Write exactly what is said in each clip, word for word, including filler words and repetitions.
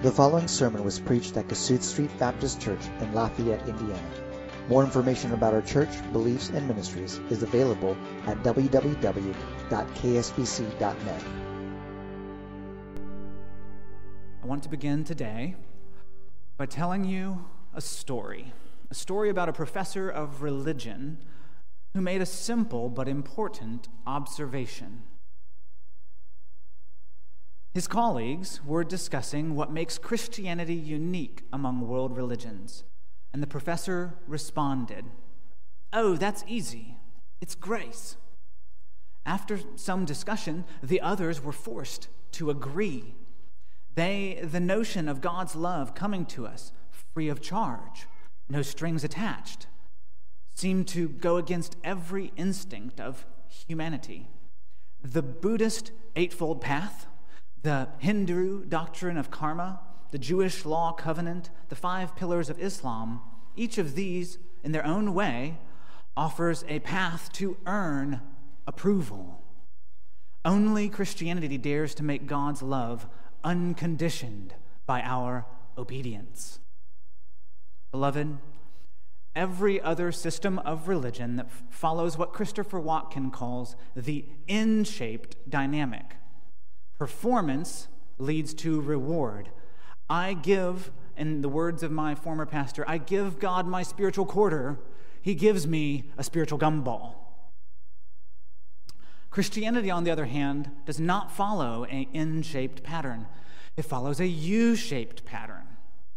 The following sermon was preached at Kossuth Street Baptist Church in Lafayette, Indiana. More information about our church, beliefs, and ministries is available at w w w dot k s b c dot net. I want to begin today by telling you a story, a story about a professor of religion who made a simple but important observation. His colleagues were discussing what makes Christianity unique among world religions, and the professor responded, "Oh, that's easy. It's grace." After some discussion, the others were forced to agree. They, the notion of God's love coming to us free of charge, no strings attached, seemed to go against every instinct of humanity. The Buddhist Eightfold Path, the Hindu doctrine of karma, the Jewish law covenant, the five pillars of Islam, each of these, in their own way, offers a path to earn approval. Only Christianity dares to make God's love unconditioned by our obedience. Beloved, every other system of religion that f- follows what Christopher Watkin calls the N-shaped dynamic. Performance leads to reward. I give, in the words of my former pastor, I give God my spiritual quarter. He gives me a spiritual gumball. Christianity, on the other hand, does not follow an N-shaped pattern. It follows a U-shaped pattern.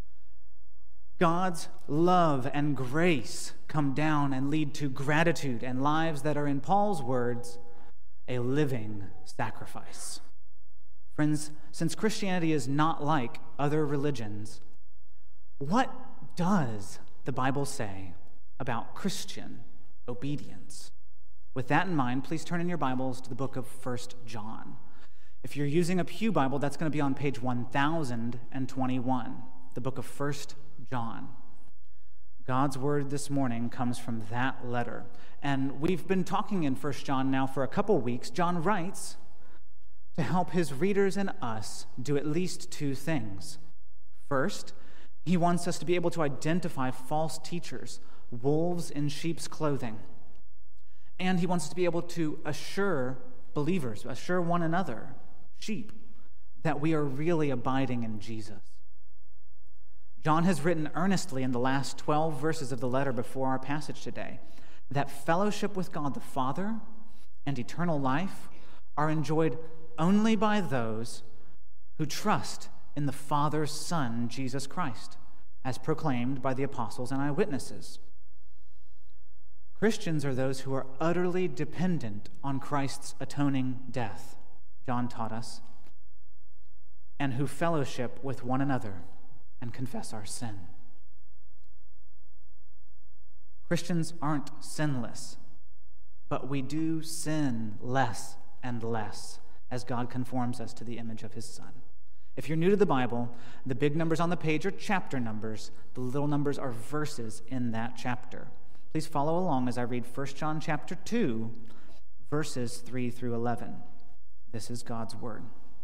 God's love and grace come down and lead to gratitude and lives that are, in Paul's words, a living sacrifice. Friends, since Christianity is not like other religions, what does the Bible say about Christian obedience? With that in mind, please turn in your Bibles to the book of First John. If you're using a Pew Bible, that's going to be on page one thousand twenty-one, the book of First John. God's word this morning comes from that letter. And we've been talking in First John now for a couple weeks. John writes to help his readers and us do at least two things. First, he wants us to be able to identify false teachers, wolves in sheep's clothing. And he wants us to be able to assure believers, assure one another, sheep, that we are really abiding in Jesus. John has written earnestly in the last twelve verses of the letter before our passage today that fellowship with God the Father and eternal life are enjoyed only by those who trust in the Father's Son, Jesus Christ, as proclaimed by the apostles and eyewitnesses. Christians are those who are utterly dependent on Christ's atoning death, John taught us, and who fellowship with one another and confess our sin. Christians aren't sinless, but we do sin less and less as God conforms us to the image of his Son. If you're new to the Bible, the big numbers on the page are chapter numbers. The little numbers are verses in that chapter. Please follow along as I read First John chapter two, verses three through eleven. This is God's word.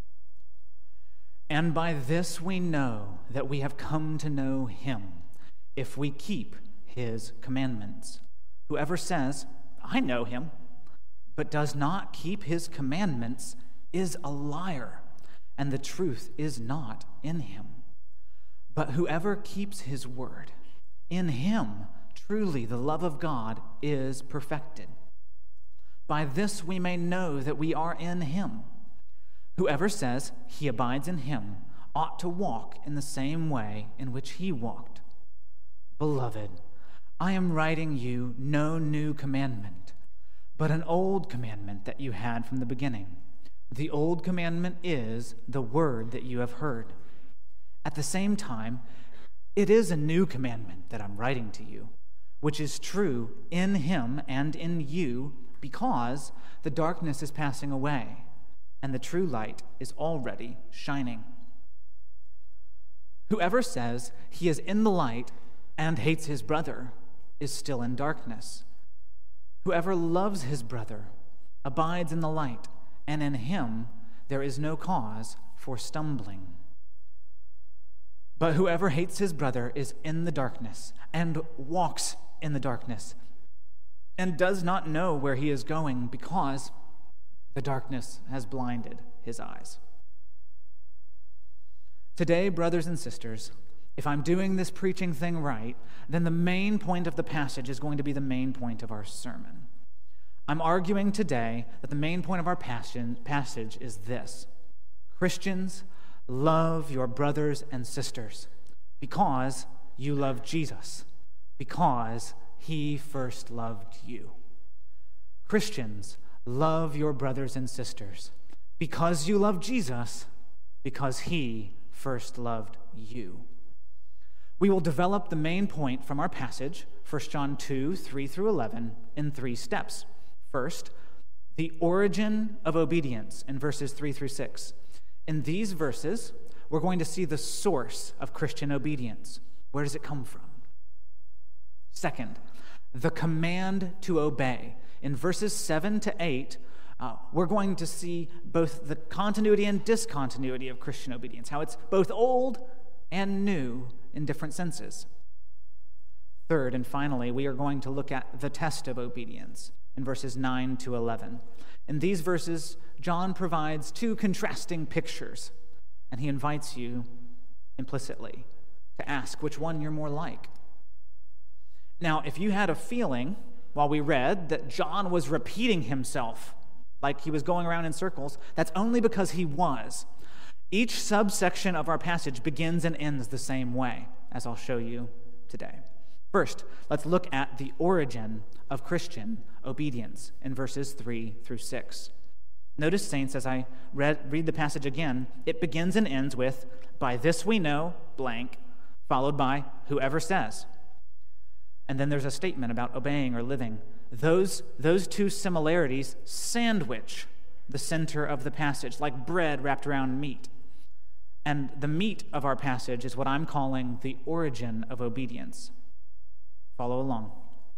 And by this we know that we have come to know him, if we keep his commandments. Whoever says, I know him, but does not keep his commandments is a liar, and the truth is not in him. But whoever keeps his word, in him truly the love of God is perfected. By this we may know that we are in him. Whoever says he abides in him ought to walk in the same way in which he walked. Beloved, I am writing you no new commandment, but an old commandment that you had from the beginning. The old commandment is the word that you have heard. At the same time, it is a new commandment that I'm writing to you, which is true in him and in you, because the darkness is passing away and the true light is already shining. Whoever says he is in the light and hates his brother is still in darkness. Whoever loves his brother abides in the light, and in him there is no cause for stumbling. But whoever hates his brother is in the darkness and walks in the darkness and does not know where he is going because the darkness has blinded his eyes. Today, brothers and sisters, if I'm doing this preaching thing right, then the main point of the passage is going to be the main point of our sermon. I'm arguing today that the main point of our passage is this: Christians, love your brothers and sisters because you love Jesus, because he first loved you. Christians, love your brothers and sisters because you love Jesus, because he first loved you. We will develop the main point from our passage, First John two, three through eleven, in three steps. First, the origin of obedience in verses three through six. In these verses, we're going to see the source of Christian obedience. Where does it come from? Second, the command to obey. In verses seven to eight, uh, we're going to see both the continuity and discontinuity of Christian obedience, how it's both old and new in different senses. Third, and finally, we are going to look at the test of obedience in verses nine to eleven. In these verses, John provides two contrasting pictures, and he invites you implicitly to ask which one you're more like. Now, if you had a feeling while we read that John was repeating himself like he was going around in circles, that's only because he was. Each subsection of our passage begins and ends the same way, as I'll show you today. First, let's look at the origin of Christian obedience in verses three through six. Notice, saints, as I read, read the passage again, it begins and ends with, "By this we know," blank, followed by, "whoever says." And then there's a statement about obeying or living. Those, those two similarities sandwich the center of the passage, like bread wrapped around meat. And the meat of our passage is what I'm calling the origin of obedience. Follow along.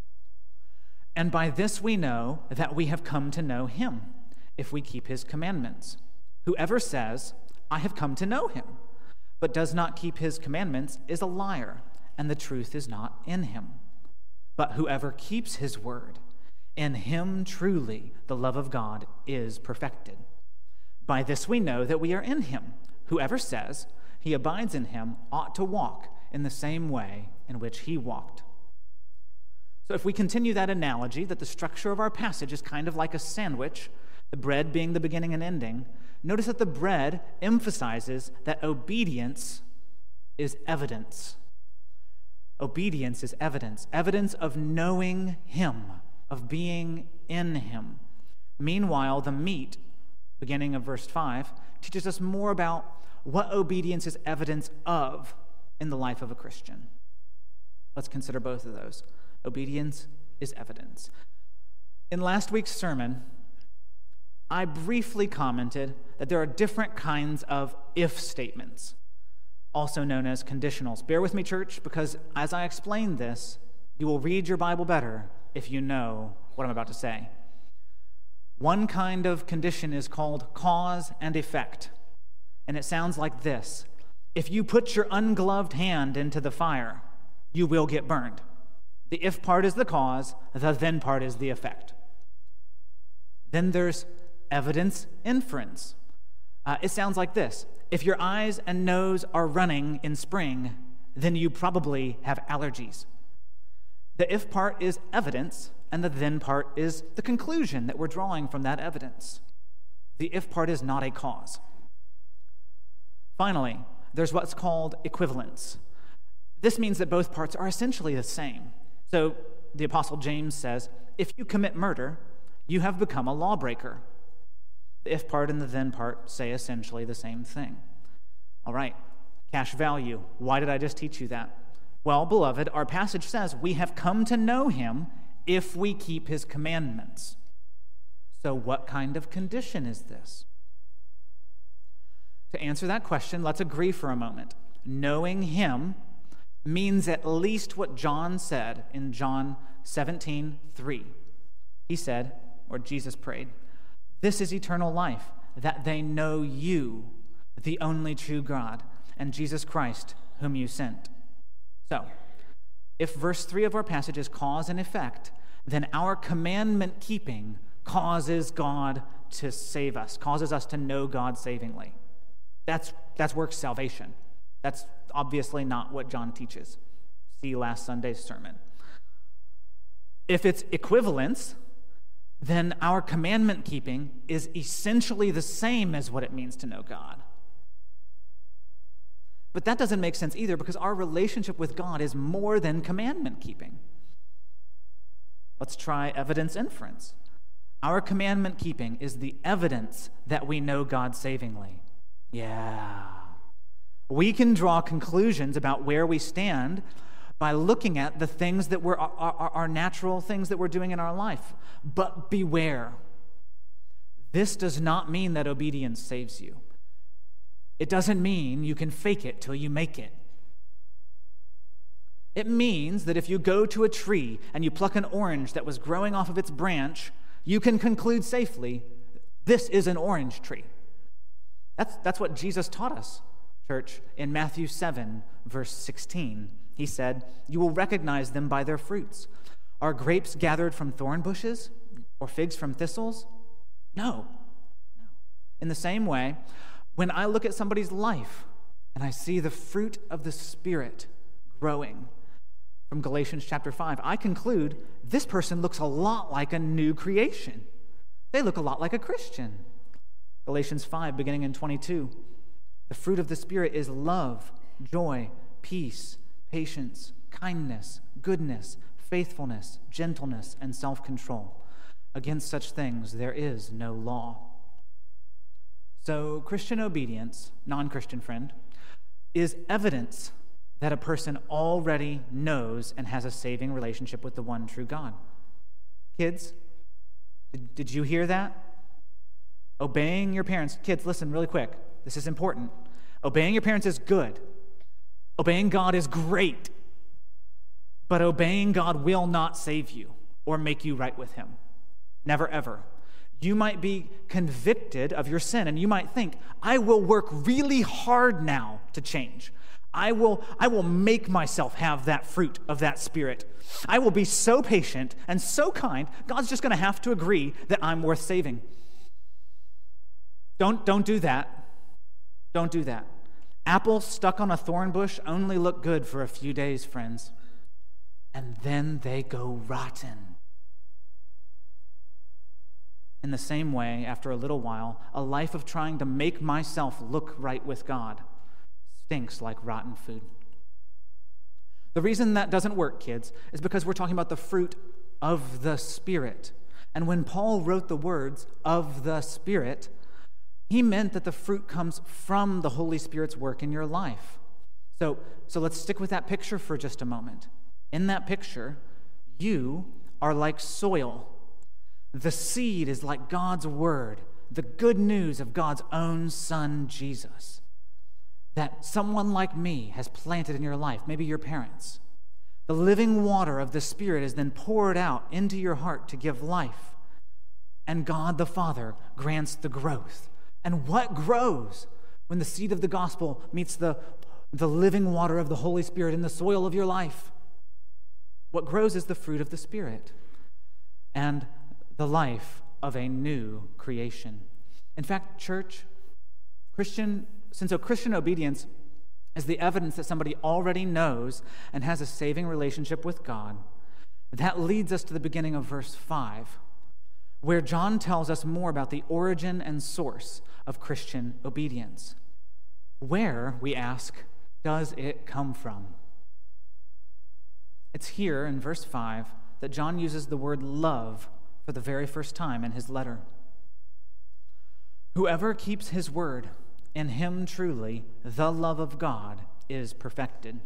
"And by this we know that we have come to know him, if we keep his commandments. Whoever says, 'I have come to know him,' but does not keep his commandments is a liar, and the truth is not in him. But whoever keeps his word, in him truly the love of God is perfected. By this we know that we are in him. Whoever says he abides in him ought to walk in the same way in which he walked." So if we continue that analogy, that the structure of our passage is kind of like a sandwich, the bread being the beginning and ending, notice that the bread emphasizes that obedience is evidence. Obedience is evidence, evidence of knowing him, of being in him. Meanwhile, the meat, beginning of verse five, teaches us more about what obedience is evidence of in the life of a Christian. Let's consider both of those. Obedience is evidence. In last week's sermon, I briefly commented that there are different kinds of if statements, also known as conditionals. Bear with me, church, because as I explain this, you will read your Bible better if you know what I'm about to say. One kind of condition is called cause and effect, and it sounds like this: if you put your ungloved hand into the fire, you will get burned. The if part is the cause, the then part is the effect. Then there's evidence inference. Uh, it sounds like this: if your eyes and nose are running in spring, then you probably have allergies. The if part is evidence, and the then part is the conclusion that we're drawing from that evidence. The if part is not a cause. Finally, there's what's called equivalence. This means that both parts are essentially the same. So the Apostle James says, if you commit murder, you have become a lawbreaker. The if part and the then part say essentially the same thing. All right, cash value. Why did I just teach you that? Well, beloved, our passage says we have come to know him if we keep his commandments. So what kind of condition is this? To answer that question, let's agree for a moment. Knowing him means at least what John said in John seventeen three. He said, or Jesus prayed, "This is eternal life, that they know you, the only true God, and Jesus Christ, whom you sent. So, if verse three of our passage is cause and effect, then our commandment keeping causes God to save us, causes us to know God savingly. That's, that's works salvation. That's obviously not what John teaches. See last Sunday's sermon. If it's equivalence, then our commandment keeping is essentially the same as what it means to know God. But that doesn't make sense either, because our relationship with God is more than commandment keeping. Let's try evidence inference. Our commandment keeping is the evidence that we know God savingly. Yeah. We can draw conclusions about where we stand by looking at the things that were our, our, our natural things that we're doing in our life. But beware. This does not mean that obedience saves you. It doesn't mean you can fake it till you make it. It means that if you go to a tree and you pluck an orange that was growing off of its branch, you can conclude safely, this is an orange tree. That's, that's what Jesus taught us, church, in Matthew seven, verse sixteen. He said, "You will recognize them by their fruits. Are grapes gathered from thorn bushes or figs from thistles? No. No. In the same way, when I look at somebody's life and I see the fruit of the Spirit growing from Galatians chapter five, I conclude this person looks a lot like a new creation. They look a lot like a Christian. Galatians five, beginning in twenty-two, the fruit of the Spirit is love, joy, peace, patience, kindness, goodness, faithfulness, gentleness, and self-control. Against such things there is no law." So Christian obedience, non-Christian friend, is evidence that a person already knows and has a saving relationship with the one true God. Kids, did, did you hear that? Obeying your parents. Kids, listen really quick. This is important. Obeying your parents is good. Obeying God is great. But obeying God will not save you or make you right with him. Never, ever. You might be convicted of your sin, and you might think, I will work really hard now to change. I will, I will make myself have that fruit of that Spirit. I will be so patient and so kind, God's just going to have to agree that I'm worth saving. Don't, don't do that. Don't do that. Apples stuck on a thorn bush only look good for a few days, friends. And then they go rotten. In the same way, after a little while, a life of trying to make myself look right with God stinks like rotten food. The reason that doesn't work, kids, is because we're talking about the fruit of the Spirit. And when Paul wrote the words of the Spirit, he meant that the fruit comes from the Holy Spirit's work in your life. So, so let's stick with that picture for just a moment. In that picture, you are like soil. The seed is like God's word, the good news of God's own Son, Jesus, that someone like me has planted in your life, maybe your parents. The living water of the Spirit is then poured out into your heart to give life. And God the Father grants the growth. And what grows when the seed of the gospel meets the, the living water of the Holy Spirit in the soil of your life? What grows is the fruit of the Spirit and the life of a new creation. In fact, church, Christian, since a Christian obedience is the evidence that somebody already knows and has a saving relationship with God, that leads us to the beginning of verse five, where John tells us more about the origin and source of Christian obedience. Where, we ask, does it come from? It's here in verse five that John uses the word love for the very first time in his letter. Whoever keeps his word, in him truly the love of God is perfected.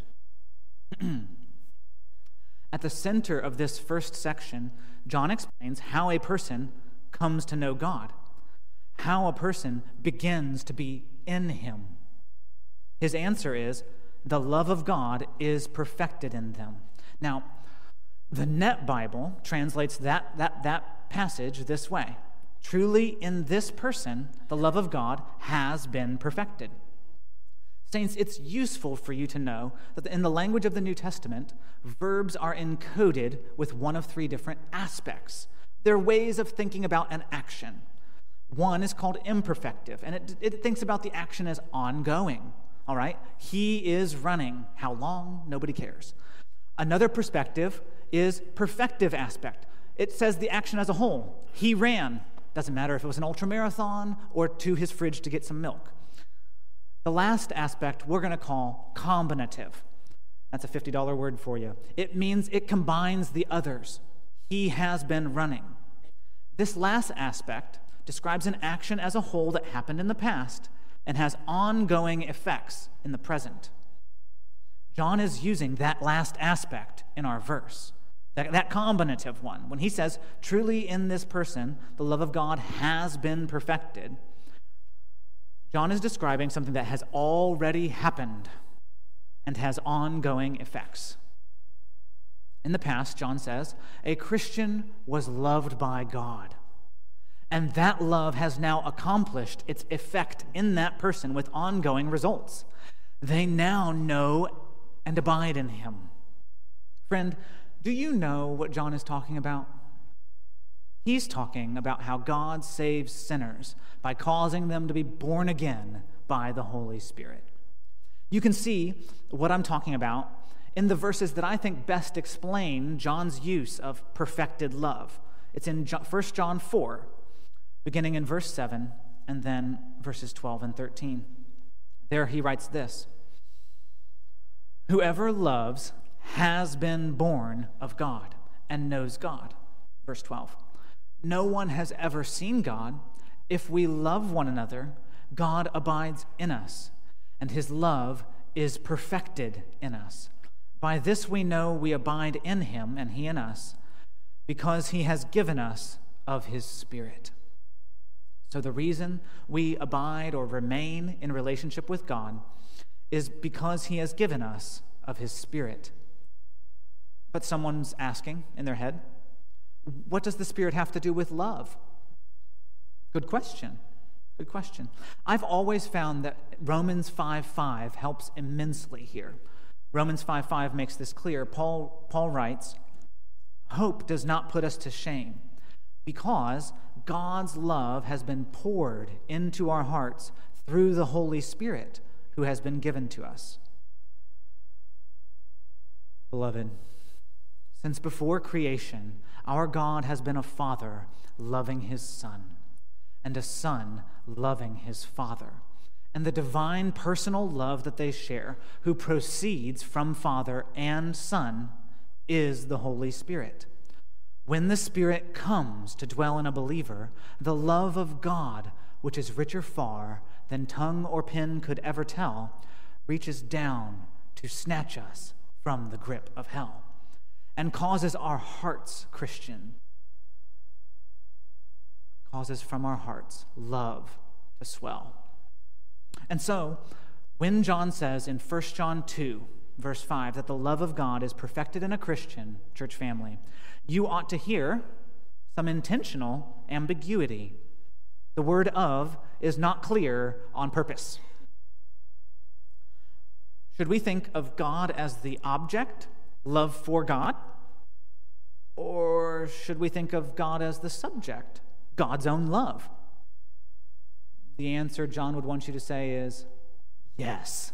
At the center of this first section, John explains how a person comes to know God, how a person begins to be in him. His answer is, the love of God is perfected in them. Now, the Net Bible translates that, that, that passage this way. Truly, in this person, the love of God has been perfected. Saints, it's useful for you to know that in the language of the New Testament, verbs are encoded with one of three different aspects. They're ways of thinking about an action. One is called imperfective, and it, it thinks about the action as ongoing. All right? He is running. How long? Nobody cares. Another perspective is perfective aspect. It says the action as a whole. He ran. Doesn't matter if it was an ultramarathon or to his fridge to get some milk. The last aspect we're going to call combinative. That's a fifty dollars word for you. It means it combines the others. He has been running. This last aspect describes an action as a whole that happened in the past and has ongoing effects in the present. John is using that last aspect in our verse, that, that combinative one. When he says, truly in this person, the love of God has been perfected, John is describing something that has already happened and has ongoing effects. In the past, John says, a Christian was loved by God. And that love has now accomplished its effect in that person with ongoing results. They now know and abide in him. Friend, do you know what John is talking about? He's talking about how God saves sinners by causing them to be born again by the Holy Spirit. You can see what I'm talking about in the verses that I think best explain John's use of perfected love. It's in First John four, beginning in verse seven, and then verses twelve and thirteen. There he writes this: whoever loves has been born of God and knows God. Verse twelve. No one has ever seen God. If we love one another, God abides in us, and his love is perfected in us. By this we know we abide in him, and he in us, because he has given us of his Spirit. So the reason we abide or remain in relationship with God is because he has given us of his Spirit. But someone's asking in their head, what does the Spirit have to do with love? Good question. Good question. I've always found that Romans five five helps immensely here. Romans five five makes this clear. Paul, Paul writes, hope does not put us to shame, because God's love has been poured into our hearts through the Holy Spirit who has been given to us. Beloved, since before creation, our God has been a father loving his son, and a son loving his father. And the divine personal love that they share, who proceeds from Father and Son, is the Holy Spirit. When the Spirit comes to dwell in a believer, the love of God, which is richer far than tongue or pen could ever tell, reaches down to snatch us from the grip of hell, and causes our hearts, Christian, causes from our hearts love to swell. And so, when John says in First John two, verse five, that the love of God is perfected in a Christian church family, you ought to hear some intentional ambiguity. The word of is not clear on purpose. Should we think of God as the object, love for God? Or should we think of God as the subject, God's own love? The answer John would want you to say is yes.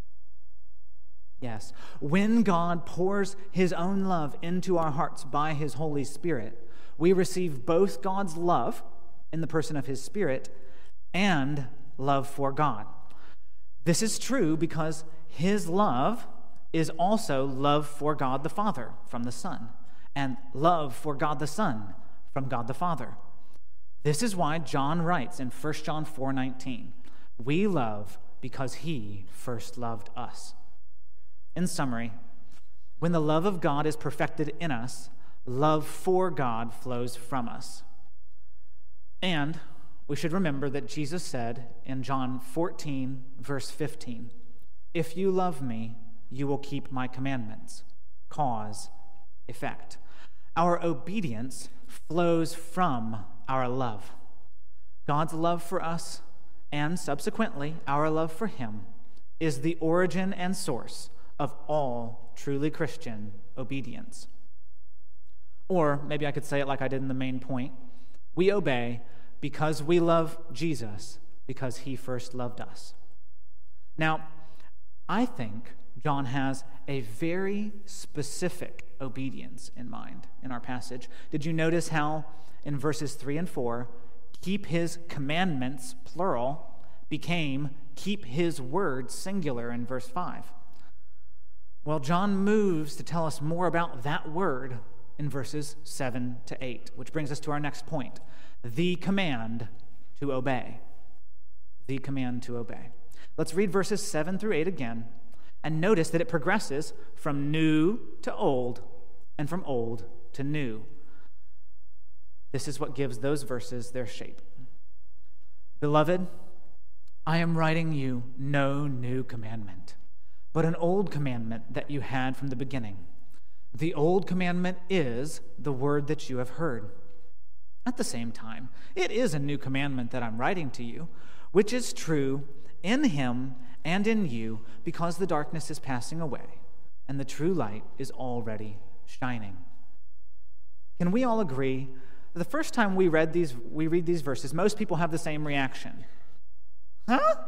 Yes. When God pours his own love into our hearts by his Holy Spirit, we receive both God's love in the person of his Spirit and love for God. This is true because his love is also love for God the Father from the Son, and love for God the Son from God the Father. This is why John writes in First John four nineteen, we love because he first loved us. In summary, when the love of God is perfected in us, love for God flows from us. And we should remember that Jesus said in John fourteen, verse fifteen, if you love me, you will keep my commandments. Cause, effect. Our obedience flows from our love. God's love for us, and subsequently our love for him, is the origin and source of all truly Christian obedience. Or maybe I could say it like I did in the main point. We obey because we love Jesus, because he first loved us. Now, I think John has a very specific obedience in mind in our passage. Did you notice how in verses three and four, keep his commandments, plural, became keep his word, singular, in verse five? Well, John moves to tell us more about that word in verses seven to eight, which brings us to our next point, the command to obey. The command to obey. Let's read verses seven through eight again, and notice that it progresses from new to old and from old to new. This is what gives those verses their shape. Beloved, I am writing you no new commandment, but an old commandment that you had from the beginning. The old commandment is the word that you have heard. At the same time, it is a new commandment that I'm writing to you, which is true in him and in you, because the darkness is passing away and the true light is already shining. Can we all agree? The first time we read these, we read these verses, most people have the same reaction. Huh?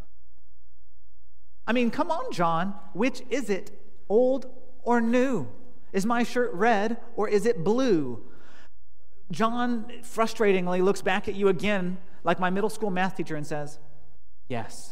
I mean, come on, John. Which is it, old or new? Is my shirt red or is it blue? John frustratingly looks back at you again, like my middle school math teacher, and says, yes.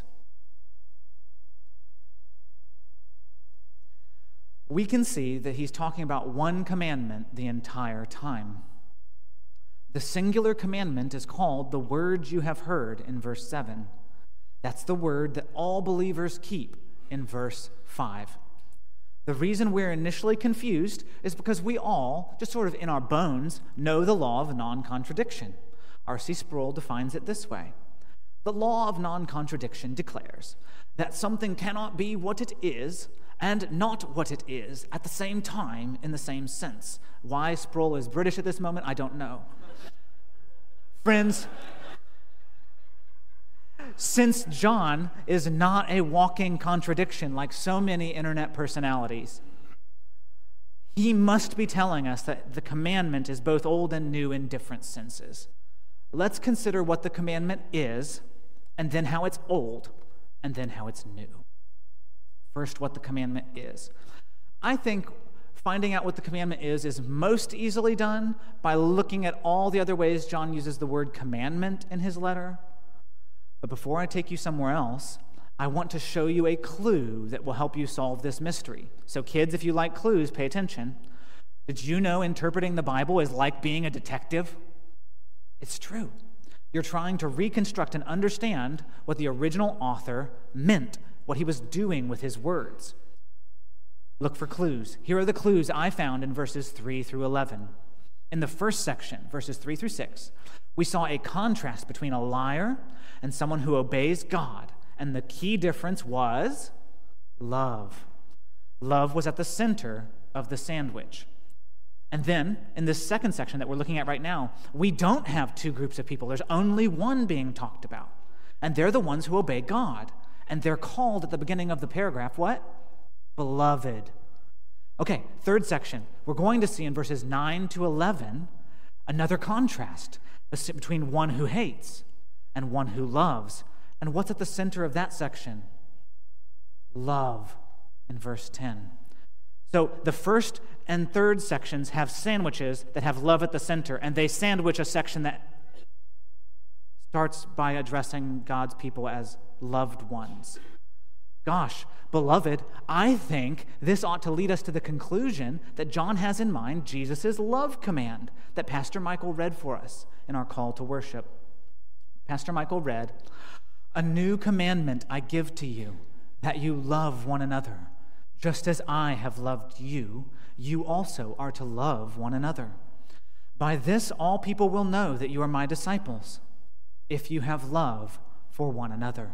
We can see that he's talking about one commandment the entire time. The singular commandment is called the word you have heard in verse seven. That's the word that all believers keep in verse five. The reason we're initially confused is because we all, just sort of in our bones, know the law of non-contradiction. R C Sproul defines it this way. The law of non-contradiction declares that something cannot be what it is and not what it is at the same time in the same sense. Why Sproul is British at this moment, I don't know. Friends, since John is not a walking contradiction like so many internet personalities, he must be telling us that the commandment is both old and new in different senses. Let's consider what the commandment is, and then how it's old, and then how it's new. First, what the commandment is. I think finding out what the commandment is is most easily done by looking at all the other ways John uses the word commandment in his letter. But before I take you somewhere else, I want to show you a clue that will help you solve this mystery. So kids, if you like clues, pay attention. Did you know interpreting the Bible is like being a detective? It's true. You're trying to reconstruct and understand what the original author meant, what he was doing with his words. Look for clues. Here are the clues I found in verses three through eleven. In the first section, verses three through six, we saw a contrast between a liar and someone who obeys God, and the key difference was love. Love was at the center of the sandwich. And then, in this second section that we're looking at right now, we don't have two groups of people. There's only one being talked about, and they're the ones who obey God, and they're called at the beginning of the paragraph, what? Beloved. Okay, third section. We're going to see in verses nine to eleven another contrast between one who hates and one who loves. And what's at the center of that section? Love in verse ten. So the first and third sections have sandwiches that have love at the center, and they sandwich a section that starts by addressing God's people as loved ones. Gosh, beloved, I think this ought to lead us to the conclusion that John has in mind Jesus' love command that Pastor Michael read for us in our call to worship. Pastor Michael read, "A new commandment I give to you, that you love one another. Just as I have loved you, you also are to love one another. By this all people will know that you are my disciples, if you have love for one another."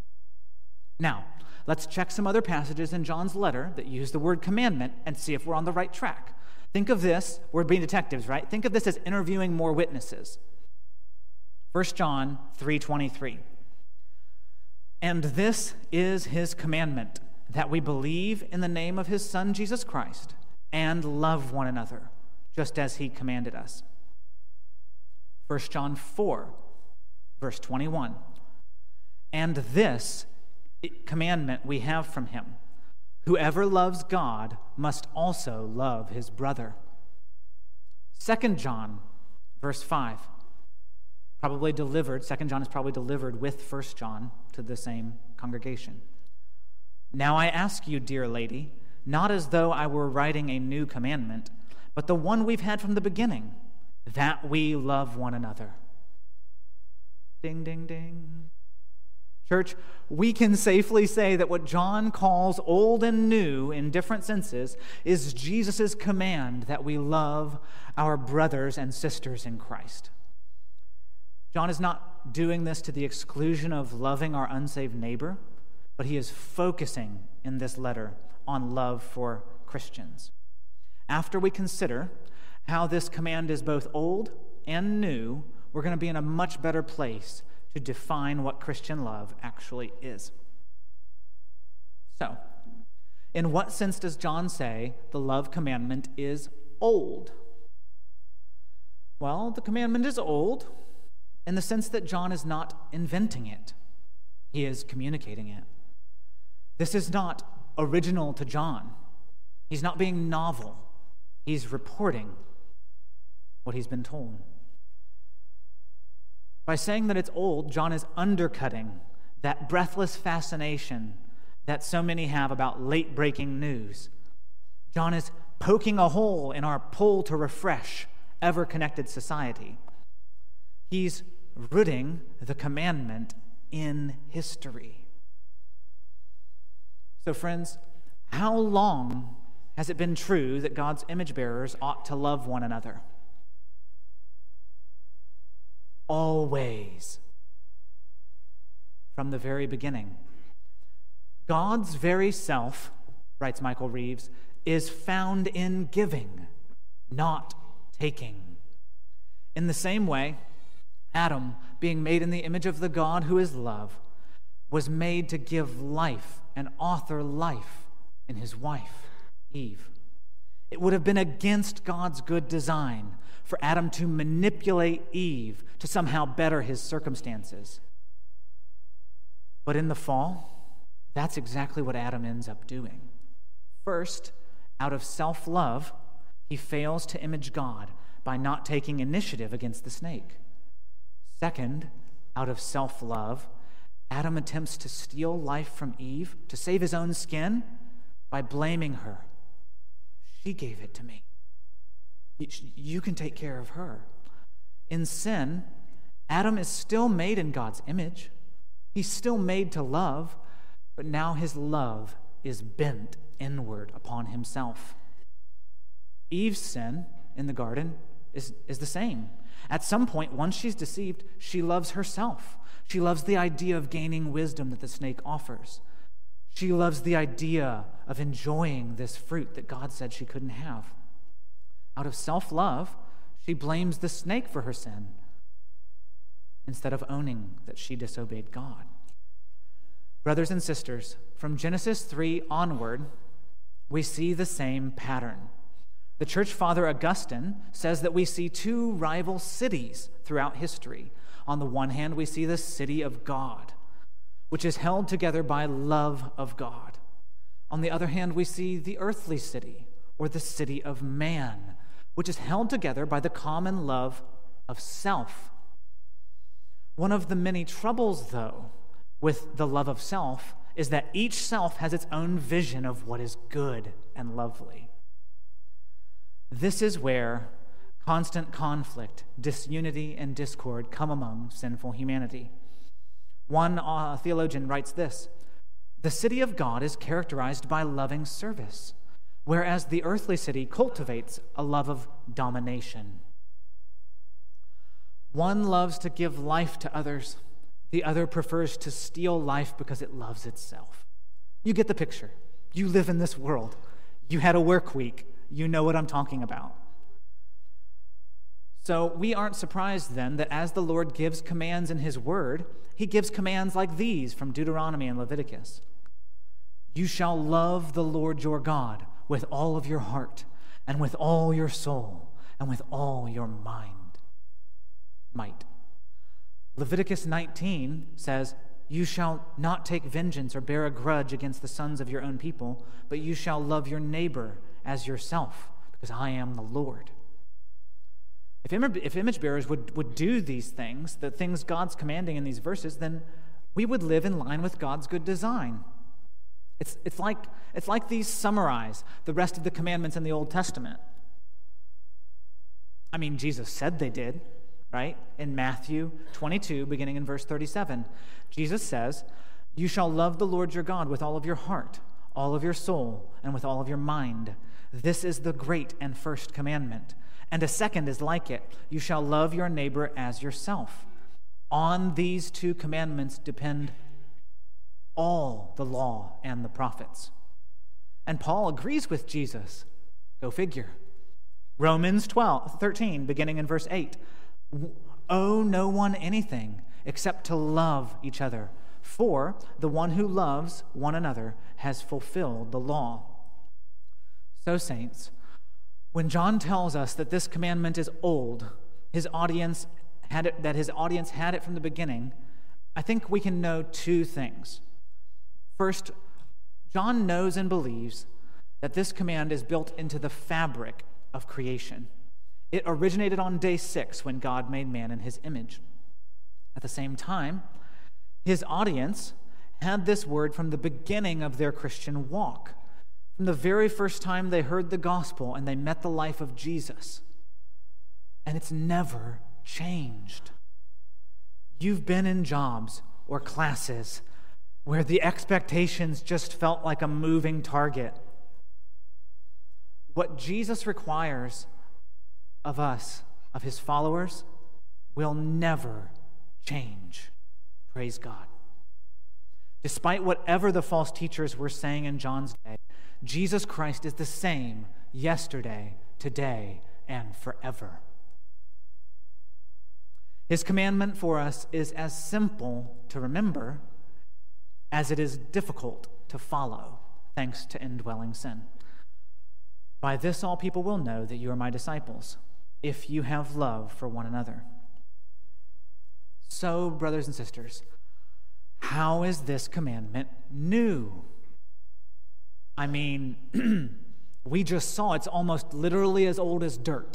Now, let's check some other passages in John's letter that use the word commandment and see if we're on the right track. Think of this, we're being detectives, right? Think of this as interviewing more witnesses. First John three twenty-three. And this is his commandment, that we believe in the name of his Son, Jesus Christ, and love one another, just as he commanded us. First John four, verse twenty-one. And this commandment we have from him: whoever loves God must also love his brother. Second John, verse five, probably delivered, Second John is probably delivered with First John to the same congregation. Now I ask you, dear lady, not as though I were writing a new commandment, but the one we've had from the beginning, that we love one another. Ding, ding, ding. Church, we can safely say that what John calls old and new in different senses is Jesus' command that we love our brothers and sisters in Christ. John is not doing this to the exclusion of loving our unsaved neighbor, but he is focusing in this letter on love for Christians. After we consider how this command is both old and new, we're going to be in a much better place to define what Christian love actually is. So, in what sense does John say the love commandment is old? Well, the commandment is old in the sense that John is not inventing it. He is communicating it. This is not original to John. He's not being novel. He's reporting what he's been told. By saying that it's old, John is undercutting that breathless fascination that so many have about late-breaking news. John is poking a hole in our pull to refresh ever-connected society. He's rooting the commandment in history. So, friends, how long has it been true that God's image bearers ought to love one another? Always. From the very beginning. God's very self, writes Michael Reeves, is found in giving, not taking. In the same way, Adam, being made in the image of the God who is love, was made to give life and author life in his wife, Eve. It would have been against God's good design for Adam to manipulate Eve to somehow better his circumstances. But in the fall, that's exactly what Adam ends up doing. First, out of self-love, he fails to image God by not taking initiative against the snake. Second, out of self-love, Adam attempts to steal life from Eve to save his own skin by blaming her. She gave it to me. You can take care of her. In sin, Adam is still made in God's image. He's still made to love, but now his love is bent inward upon himself. Eve's sin in the garden is, is the same. At some point, once she's deceived, she loves herself. She loves the idea of gaining wisdom that the snake offers. She loves the idea of enjoying this fruit that God said she couldn't have. Out of self-love, she blames the snake for her sin instead of owning that she disobeyed God. Brothers and sisters, from Genesis three onward, we see the same pattern. The church father Augustine says that we see two rival cities throughout history. On the one hand, we see the city of God, which is held together by love of God. On the other hand, we see the earthly city, or the city of man, which is held together by the common love of self. One of the many troubles, though, with the love of self is that each self has its own vision of what is good and lovely. This is where constant conflict, disunity, and discord come among sinful humanity. One uh, theologian writes this: the city of God is characterized by loving service, whereas the earthly city cultivates a love of domination. One loves to give life to others. The other prefers to steal life because it loves itself. You get the picture. You live in this world. You had a work week. You know what I'm talking about. So we aren't surprised then that as the Lord gives commands in his word, he gives commands like these from Deuteronomy and Leviticus. You shall love the Lord your God with all of your heart and with all your soul and with all your mind. Might. Leviticus nineteen says, you shall not take vengeance or bear a grudge against the sons of your own people, but you shall love your neighbor as yourself, because I am the Lord. If, Im- if image bearers would, would do these things, the things God's commanding in these verses, then we would live in line with God's good design. It's, it's, like, it's like these summarize the rest of the commandments in the Old Testament. I mean, Jesus said they did, right? In Matthew twenty-two, beginning in verse thirty-seven, Jesus says, you shall love the Lord your God with all of your heart, all of your soul, and with all of your mind. This is the great and first commandment. And a second is like it. You shall love your neighbor as yourself. On these two commandments depend all the law and the prophets. And Paul agrees with Jesus. Go figure. Romans twelve, thirteen, beginning in verse eight. Owe no one anything except to love each other, for the one who loves one another has fulfilled the law. So, saints, when John tells us that this commandment is old, his audience had it, that his audience had it from the beginning, I think we can know two things. First, John knows and believes that this command is built into the fabric of creation. It originated on day six when God made man in his image. At the same time, his audience had this word from the beginning of their Christian walk, from the very first time they heard the gospel and they met the life of Jesus. And it's never changed. You've been in jobs or classes where the expectations just felt like a moving target. What Jesus requires of us, of his followers, will never change. Praise God. Despite whatever the false teachers were saying in John's day, Jesus Christ is the same yesterday, today, and forever. His commandment for us is as simple to remember as it is difficult to follow, thanks to indwelling sin. By this all people will know that you are my disciples, if you have love for one another. So, brothers and sisters, how is this commandment new? I mean, we just saw it's almost literally as old as dirt.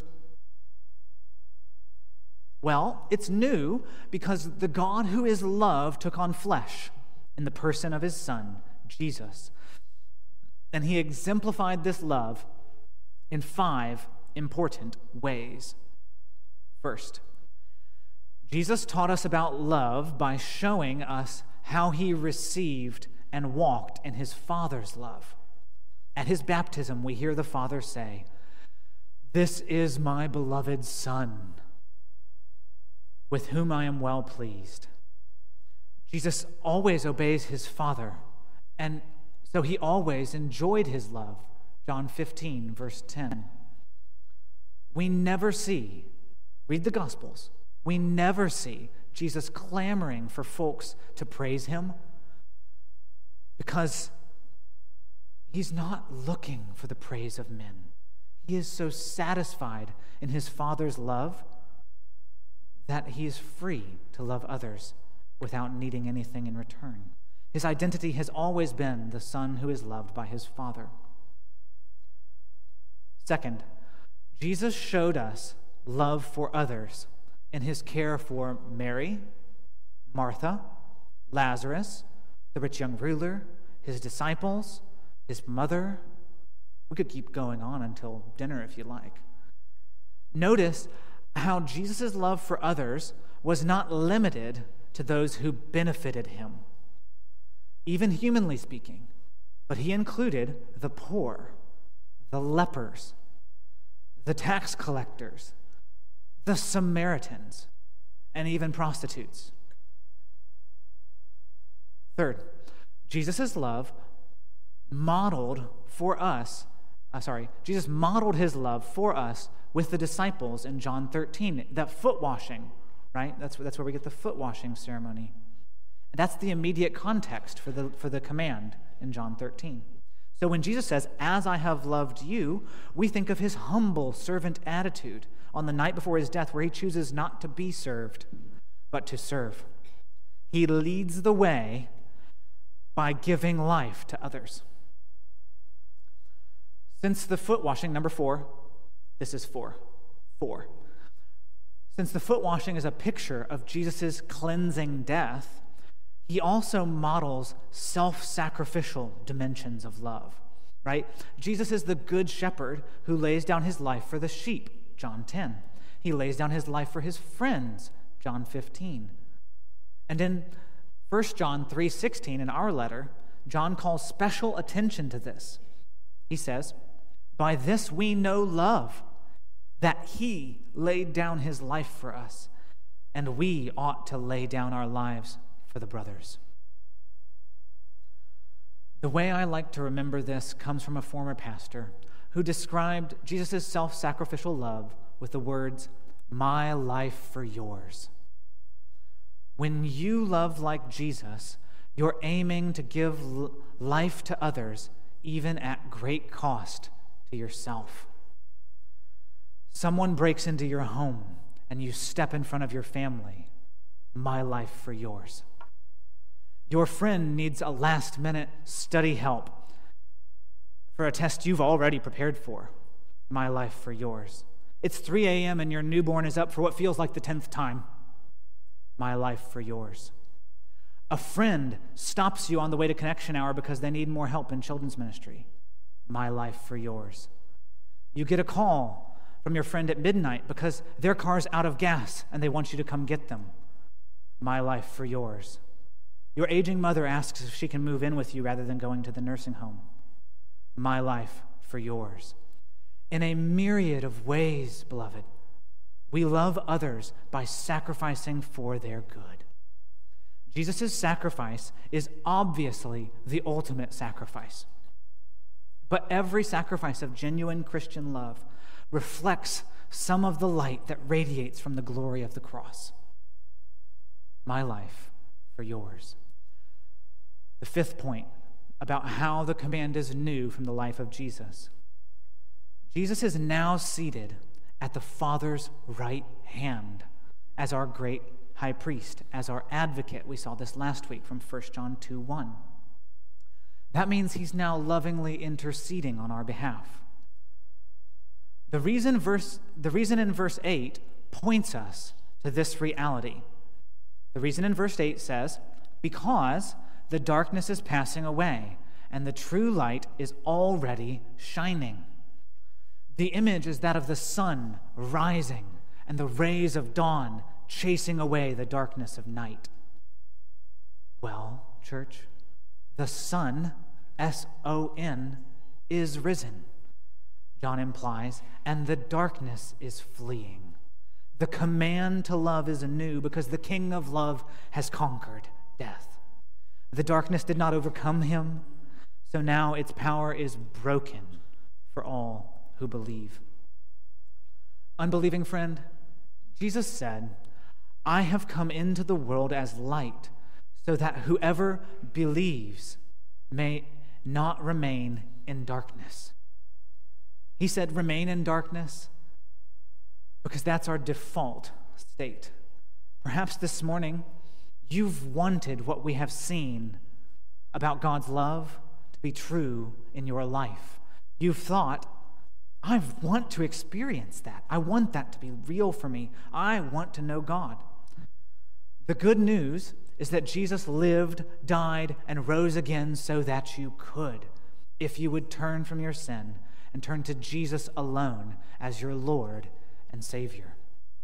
Well, it's new because the God who is love took on flesh in the person of his Son, Jesus. And he exemplified this love in five important ways. First, Jesus taught us about love by showing us how he received and walked in his Father's love. At his baptism, we hear the Father say, "This is my beloved Son, with whom I am well pleased." Jesus always obeys his Father, and so he always enjoyed his love. John fifteen, verse ten. We never see, read the Gospels, we never see Jesus clamoring for folks to praise him, because he's not looking for the praise of men. He is so satisfied in his Father's love that he is free to love others without needing anything in return. His identity has always been the Son who is loved by his Father. Second, Jesus showed us love for others in his care for Mary, Martha, Lazarus, the rich young ruler, his disciples, his mother. We could keep going on until dinner if you like. Notice how Jesus' love for others was not limited to those who benefited him, even humanly speaking, but he included the poor, the lepers, the tax collectors, the Samaritans, and even prostitutes. Third, Jesus' love modeled for us uh, sorry, Jesus modeled his love for us with the disciples in John thirteen, that foot washing, right? That's, that's where we get the foot washing ceremony. And that's the immediate context for the, for the command in John thirteen. So when Jesus says, "As I have loved you," we think of his humble servant attitude on the night before his death, where he chooses not to be served, but to serve. He leads the way by giving life to others. Since the foot washing, number four, this is four, four. Since the foot washing is a picture of Jesus' cleansing death, he also models self-sacrificial dimensions of love, right? Jesus is the good shepherd who lays down his life for the sheep, John ten. He lays down his life for his friends, John fifteen. And in First John three sixteen, in our letter, John calls special attention to this. He says, "By this we know love, that he laid down his life for us, and we ought to lay down our lives for the brothers." The way I like to remember this comes from a former pastor who described Jesus' self-sacrificial love with the words, "My life for yours." When you love like Jesus, you're aiming to give life to others, even at great cost to yourself. Someone breaks into your home and you step in front of your family. My life for yours. Your friend needs a last-minute study help for a test you've already prepared for. My life for yours. It's three a.m. and your newborn is up for what feels like the tenth time. My life for yours. A friend stops you on the way to Connection Hour because they need more help in children's ministry. My life for yours. You get a call from your friend at midnight because their car's out of gas and they want you to come get them. My life for yours. Your aging mother asks if she can move in with you rather than going to the nursing home. My life for yours. In a myriad of ways, beloved, we love others by sacrificing for their good. Jesus' sacrifice is obviously the ultimate sacrifice. But every sacrifice of genuine Christian love reflects some of the light that radiates from the glory of the cross. My life for yours. The fifth point about how the command is new from the life of Jesus. Jesus is now seated at the Father's right hand as our great high priest, as our advocate. We saw this last week from First John two one. That means he's now lovingly interceding on our behalf. The reason, verse, the reason in verse eight points us to this reality. The reason in verse eight says, "Because the darkness is passing away, and the true light is already shining." The image is that of the sun rising and the rays of dawn chasing away the darkness of night. Well, church, the sun, S O N, is risen, John implies, and the darkness is fleeing. The command to love is anew because the King of love has conquered death. The darkness did not overcome him, so now its power is broken for all who believe. Unbelieving friend, Jesus said, "I have come into the world as light, so that whoever believes may not remain in darkness." He said, remain in darkness, because that's our default state. Perhaps this morning, you've wanted what we have seen about God's love to be true in your life. You've thought, I want to experience that. I want that to be real for me. I want to know God. The good news is that Jesus lived, died, and rose again so that you could, if you would turn from your sin and turn to Jesus alone as your Lord and Savior.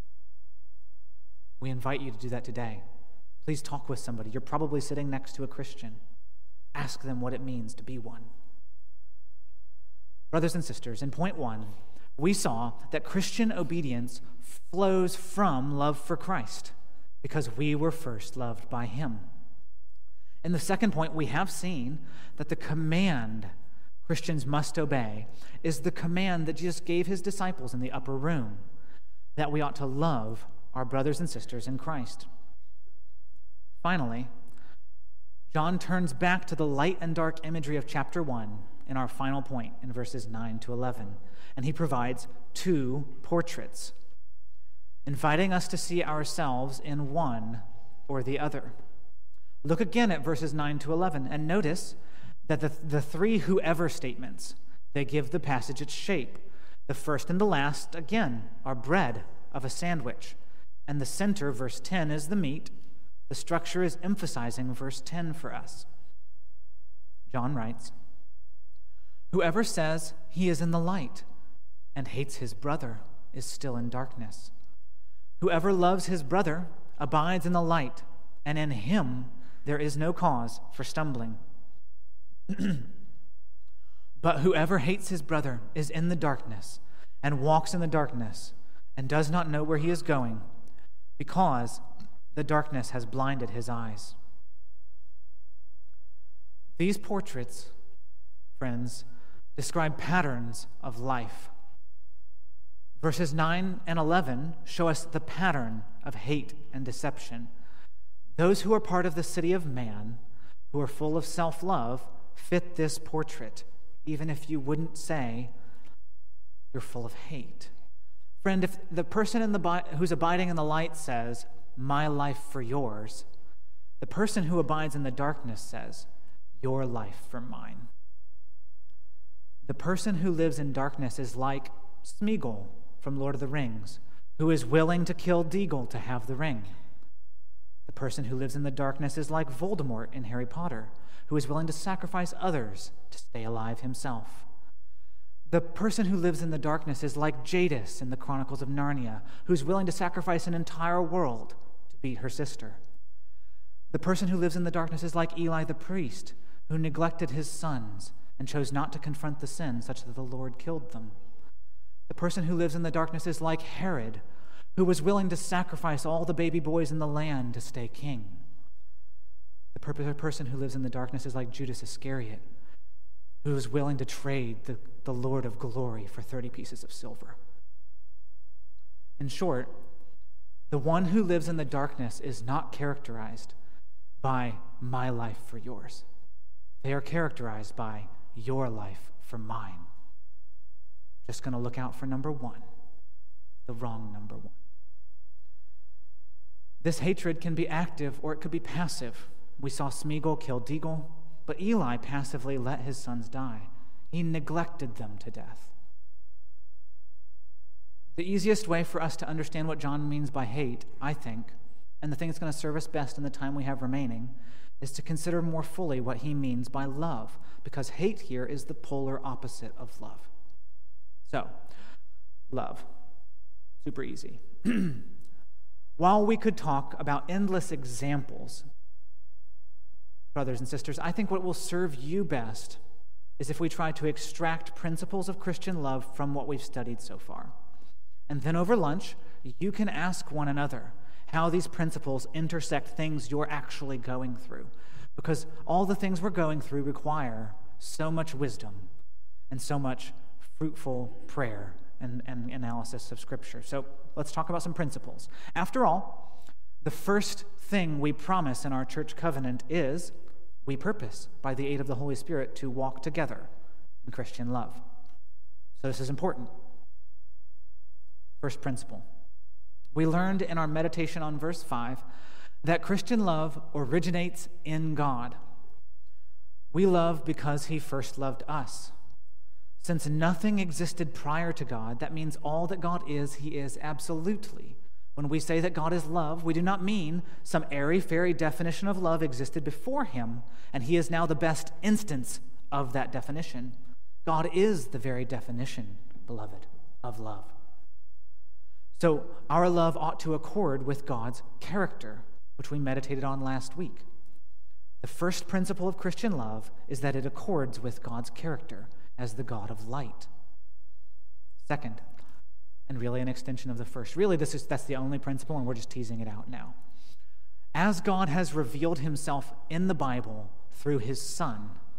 We invite you to do that today. Please talk with somebody. You're probably sitting next to a Christian. Ask them what it means to be one. Brothers and sisters, in point one, we saw that Christian obedience flows from love for Christ because we were first loved by him. In the second point, we have seen that the command Christians must obey is the command that Jesus gave his disciples in the upper room, that we ought to love our brothers and sisters in Christ. Finally, John turns back to the light and dark imagery of chapter one in our final point in verses nine to eleven, and he provides two portraits, inviting us to see ourselves in one or the other. Look again at verses nine to eleven and notice that the, the three whoever statements, they give the passage its shape. The first and the last, again, are bread of a sandwich, and the center, verse ten, is the meat. The structure is emphasizing verse ten for us. John writes, "Whoever says he is in the light and hates his brother is still in darkness. Whoever loves his brother abides in the light, and in him there is no cause for stumbling. But whoever hates his brother is in the darkness and walks in the darkness and does not know where he is going, because the darkness has blinded his eyes." These portraits, friends, describe patterns of life. Verses nine and eleven show us the pattern of hate and deception. Those who are part of the city of man, who are full of self-love, fit this portrait, even if you wouldn't say you're full of hate. Friend, if the person in the who's abiding in the light says, "My life for yours," the person who abides in the darkness says, "Your life for mine." The person who lives in darkness is like Smeagol from Lord of the Rings, who is willing to kill Deagol to have the ring. The person who lives in the darkness is like Voldemort in Harry Potter, who is willing to sacrifice others to stay alive himself. The person who lives in the darkness is like Jadis in the Chronicles of Narnia, who's willing to sacrifice an entire world to beat her sister. The person who lives in the darkness is like Eli the priest, who neglected his sons and chose not to confront the sin such that the Lord killed them. The person who lives in the darkness is like Herod, who was willing to sacrifice all the baby boys in the land to stay king. The person who lives in the darkness is like Judas Iscariot, who was willing to trade the, the Lord of glory for thirty pieces of silver. In short, the one who lives in the darkness is not characterized by my life for yours. They are characterized by your life for mine. Just going to look out for number one, the wrong number one. This hatred can be active or it could be passive. We saw Smeagol kill Deagol, but Eli passively let his sons die. He neglected them to death. The easiest way for us to understand what John means by hate, I think, and the thing that's going to serve us best in the time we have remaining, is to consider more fully what he means by love, because hate here is the polar opposite of love. So, love. Super easy. While we could talk about endless examples, brothers and sisters, I think what will serve you best is if we try to extract principles of Christian love from what we've studied so far. And then over lunch, you can ask one another how these principles intersect things you're actually going through. Because all the things we're going through require so much wisdom and so much fruitful prayer and, and analysis of Scripture. So let's talk about some principles. After all, the first thing we promise in our church covenant is we purpose, by the aid of the Holy Spirit, to walk together in Christian love. So this is important. First principle. We learned in our meditation on verse five that Christian love originates in God. We love because he first loved us. Since nothing existed prior to God, that means all that God is, he is absolutely. When we say that God is love, we do not mean some airy-fairy definition of love existed before him, and he is now the best instance of that definition. God is the very definition, beloved, of love. So our love ought to accord with God's character, which we meditated on last week. The first principle of Christian love is that it accords with God's character as the God of light. Second, and really an extension of the first, really this is that's the only principle, and we're just teasing it out now. As God has revealed himself in the Bible through his Son,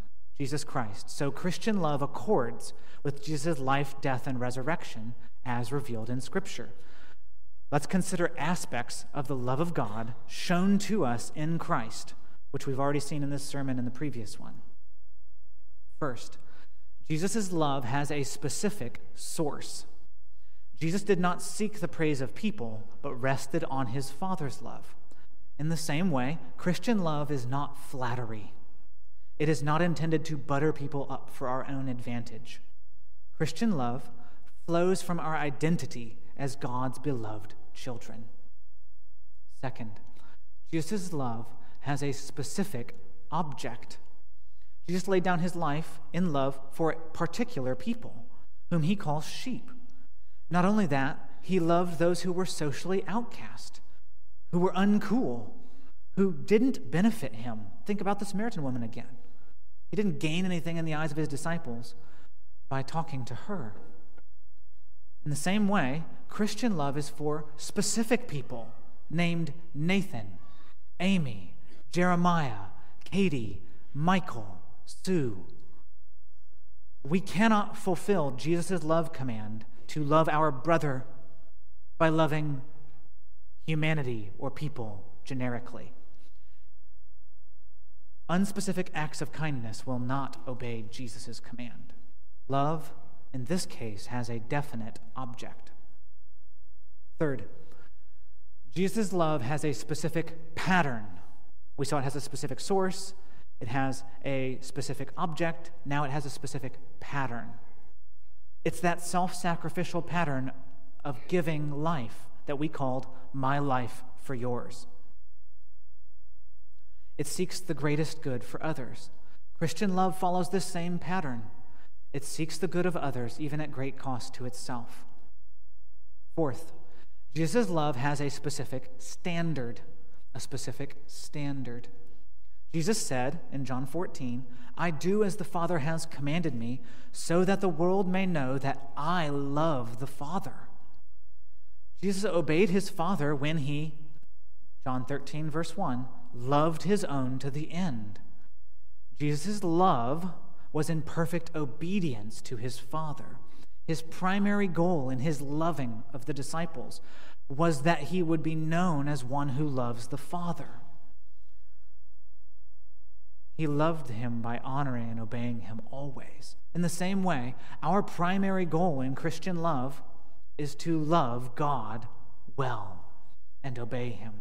Jesus Christ. So Christian love accords with Jesus' life, death, and resurrection as revealed in Scripture. Let's consider aspects of the love of God shown to us in Christ, which we've already seen in this sermon and the previous one. First, Jesus' love has a specific source. Jesus did not seek the praise of people, but rested on his Father's love. In the same way, Christian love is not flattery. It is not intended to butter people up for our own advantage. Christian love flows from our identity as God's beloved children. Second, Jesus' love has a specific object. Jesus laid down his life in love for particular people, whom he calls sheep. Not only that, he loved those who were socially outcast, who were uncool, who didn't benefit him. Think about the Samaritan woman again. He didn't gain anything in the eyes of his disciples by talking to her. In the same way, Christian love is for specific people named Nathan, Amy, Jeremiah, Katie, Michael, Sue. We cannot fulfill Jesus' love command to love our brother by loving humanity or people generically. Unspecific acts of kindness will not obey Jesus' command. Love, in this case, has a definite object. Third, Jesus' love has a specific pattern. We saw it has a specific source, it has a specific object, now it has a specific pattern. It's that self-sacrificial pattern of giving life that we called my life for yours. It seeks the greatest good for others. Christian love follows this same pattern. It seeks the good of others, even at great cost to itself. Fourth, Jesus' love has a specific standard, a specific standard. Jesus said in John fourteen, "I do as the Father has commanded me, so that the world may know that I love the Father." Jesus obeyed his Father when he, John thirteen, verse one, loved his own to the end. Jesus' love was in perfect obedience to his Father. His primary goal in his loving of the disciples was that he would be known as one who loves the Father. He loved him by honoring and obeying him always. In the same way, our primary goal in Christian love is to love God well and obey him.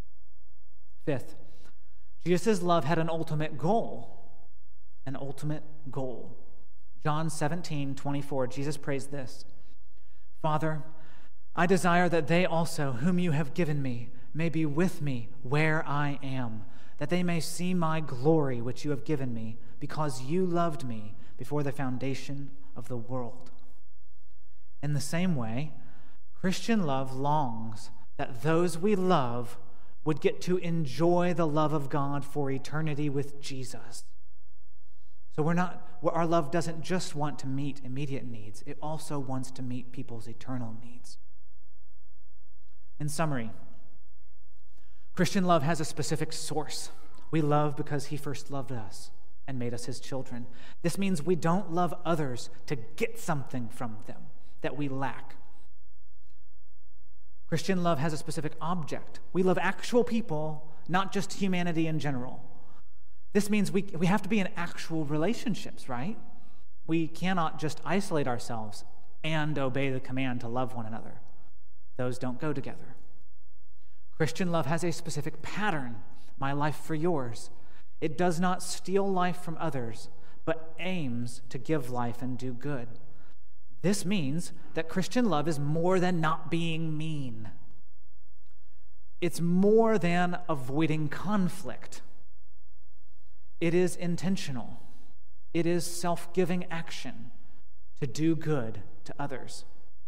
Fifth, Jesus' love had an ultimate goal, an ultimate goal. John seventeen, twenty-four, Jesus prays this, "Father, I desire that they also, whom you have given me, may be with me where I am, that they may see my glory which you have given me, because you loved me before the foundation of the world." In the same way, Christian love longs that those we love would get to enjoy the love of God for eternity with Jesus. So we're not, our love doesn't just want to meet immediate needs, it also wants to meet people's eternal needs. In summary, Christian love has a specific source. We love because he first loved us and made us his children. This means we don't love others to get something from them that we lack. Christian love has a specific object. We love actual people, not just humanity in general. This means we, we have to be in actual relationships, right? We cannot just isolate ourselves and obey the command to love one another. Those don't go together. Christian love has a specific pattern, my life for yours. It does not steal life from others, but aims to give life and do good. This means that Christian love is more than not being mean. It's more than avoiding conflict. It is intentional. It is self-giving action to do good to others.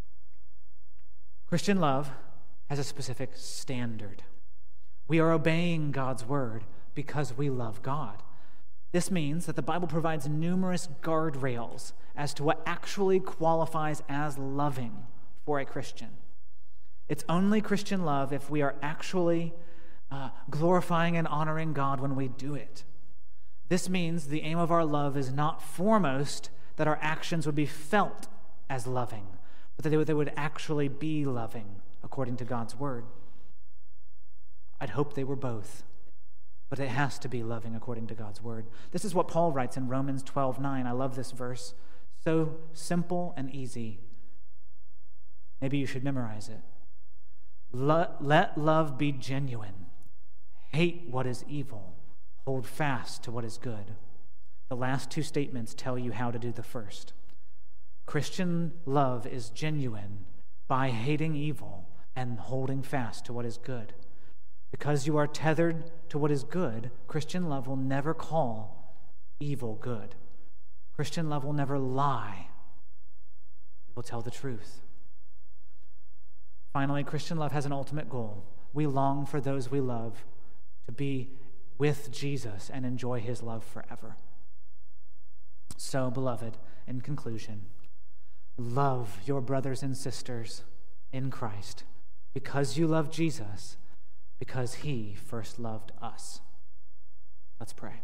Christian love has a specific standard. We are obeying God's word because we love God. This means that the Bible provides numerous guardrails as to what actually qualifies as loving for a Christian. It's only Christian love if we are actually uh, glorifying and honoring God when we do it. This means the aim of our love is not foremost that our actions would be felt as loving, but that they would, they would actually be loving according to God's word. I'd hope they were both, but it has to be loving according to God's word. This is what Paul writes in Romans twelve nine. I love this verse. So simple and easy. Maybe you should memorize it. Let love be genuine. Hate what is evil. Hold fast to what is good. The last two statements tell you how to do the first. Christian love is genuine by hating evil and holding fast to what is good. Because you are tethered to what is good, Christian love will never call evil good. Christian love will never lie. It will tell the truth. Finally, Christian love has an ultimate goal. We long for those we love to be with Jesus and enjoy his love forever. So, beloved, in conclusion, love your brothers and sisters in Christ because you love Jesus, because he first loved us. Let's pray.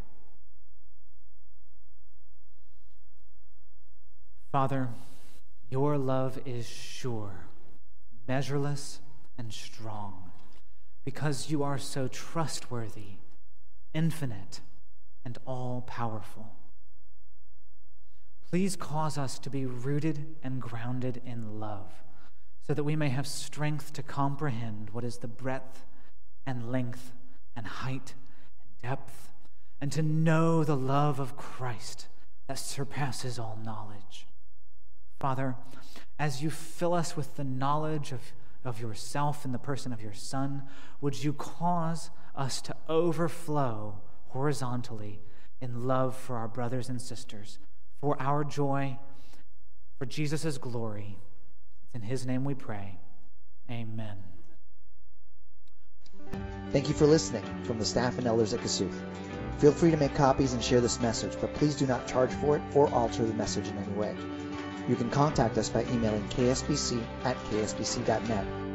Father, your love is sure, measureless, and strong, because you are so trustworthy, infinite, and all-powerful. Please cause us to be rooted and grounded in love, so that we may have strength to comprehend what is the breadth and length and height and depth, and to know the love of Christ that surpasses all knowledge. Father, as you fill us with the knowledge of, of yourself in the person of your Son, would you cause us to overflow horizontally in love for our brothers and sisters, for our joy, for Jesus' glory. It's in his name we pray. Amen. Thank you for listening from the staff and elders at Kossuth. Feel free to make copies and share this message, but please do not charge for it or alter the message in any way. You can contact us by emailing k s b c at k s b c dot net